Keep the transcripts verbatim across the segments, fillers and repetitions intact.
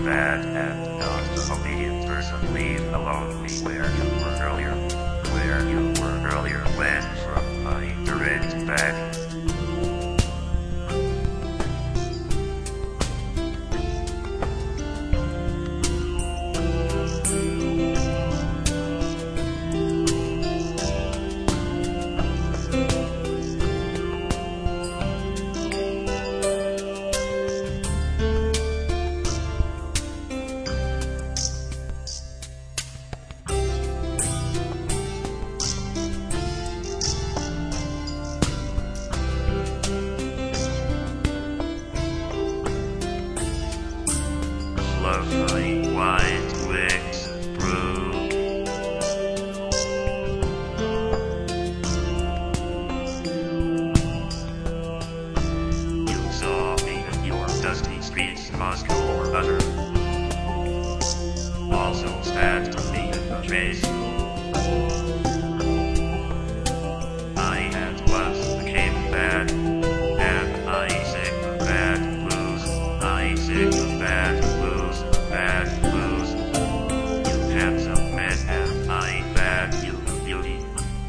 bad and not disobedient person. Leave alone me where you were earlier. Where you were earlier when from my direct back. Lovely white wigs brew. You saw me in your dusty streets, Moscow or other. Also stabbed me in the face. I had once became bad, and I sick of bad blues. I sick of bad blues. Bad blues. You handsome man and I bad you beauty.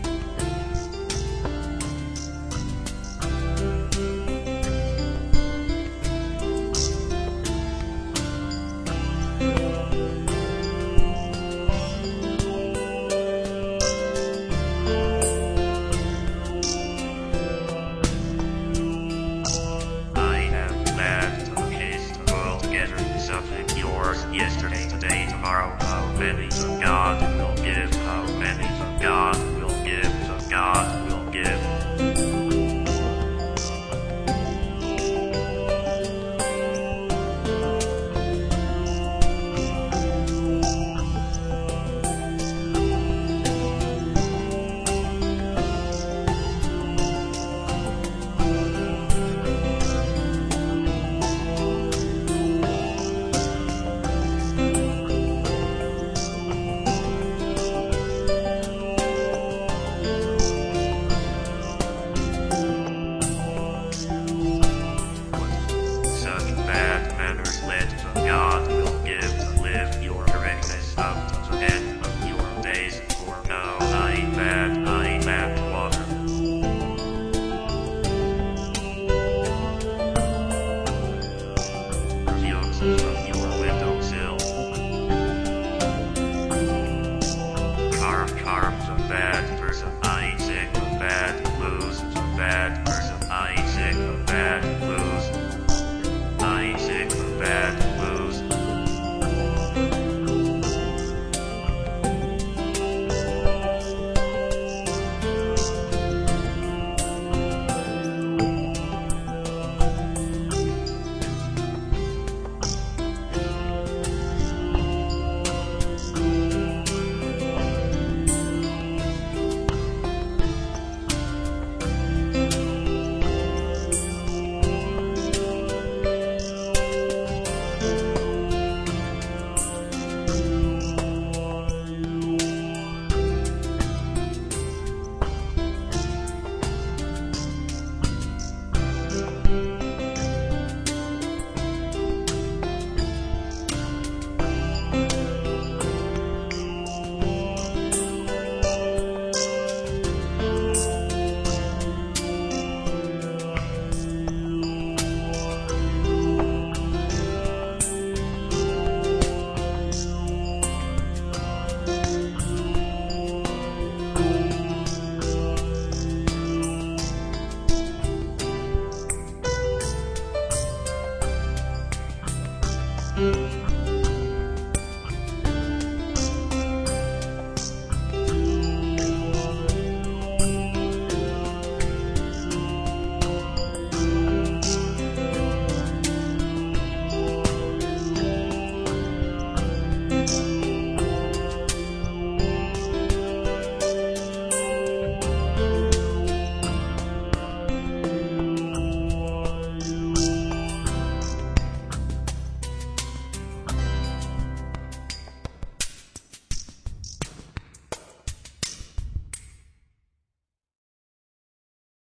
I am glad to case the world together. Something yours yesterday, today, tomorrow. How many to God will give? How many to God will give? To God will give. Such bad manners led to God will give to live your correctness up to the end of your days. For now I bad, I bad water. Fumes from your windowsill. Carm, carm's a bad person. I sick of bad blues. A bad person. I sick of bad blues. I sick of bad blues. Thank you.